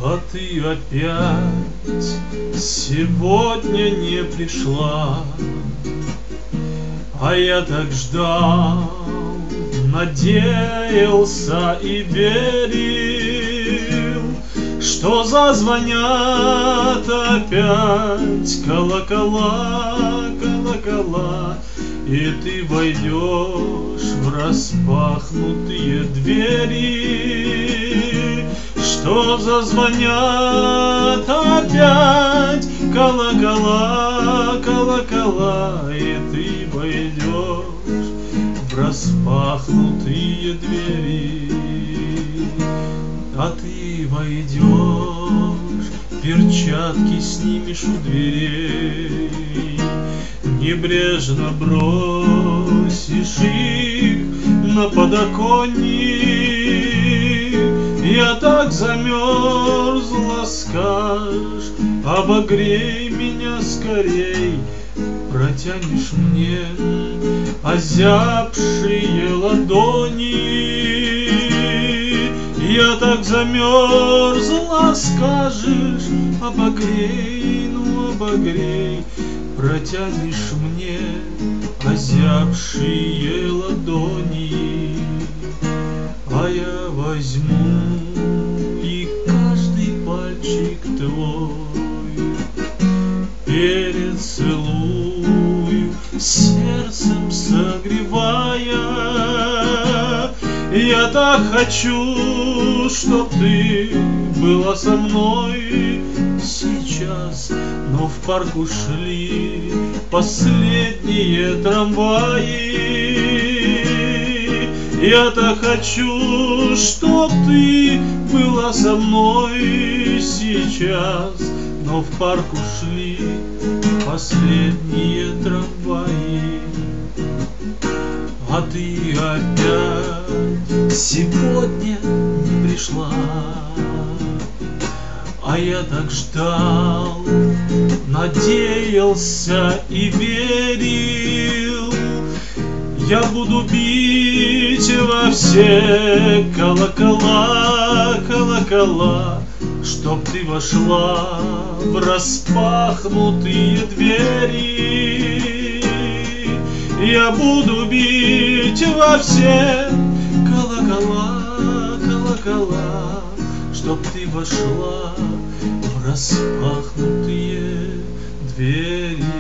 А ты опять сегодня не пришла, а я так ждал, надеялся и верил, что зазвонят опять колокола, колокола, и ты войдешь в распахнутые двери, что зазвонят опять колокола, колокола, и ты войдешь в распахнутые двери. А ты войдешь, перчатки снимешь у дверей, небрежно бросишь их на подоконник. Я так замерзла, скажешь, обогрей меня скорей, протянешь мне озябшие ладони. Я так замерзла, скажешь, обогрей, ну обогрей, протянешь мне озябшие ладони. А я возьму и каждый пальчик твой перецелую, сердцем согревая. Я так хочу, чтоб ты была со мной сейчас, но в парк ушли последние трамваи. Я так хочу, чтоб ты была со мной сейчас, но в парк ушли последние трамваи. А ты опять сегодня не пришла, а я так ждал, надеялся и верил. Я буду бить во все колокола, колокола, чтоб ты вошла в распахнутые двери. Я буду бить во все колокола, колокола, чтоб ты вошла в распахнутые двери.